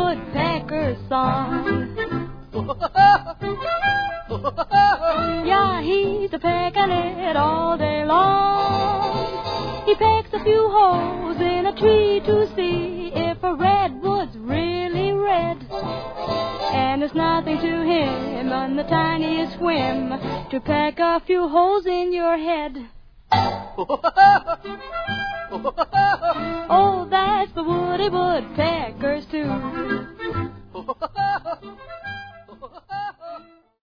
woodpecker's song. Yeah, he's a-pecking it all day long. He pecks a few holes in a tree to see if a redwood's really red. And it's nothing to him on the tiniest whim to peck a few holes in your head. Oh, that's the woody woodpecker's too.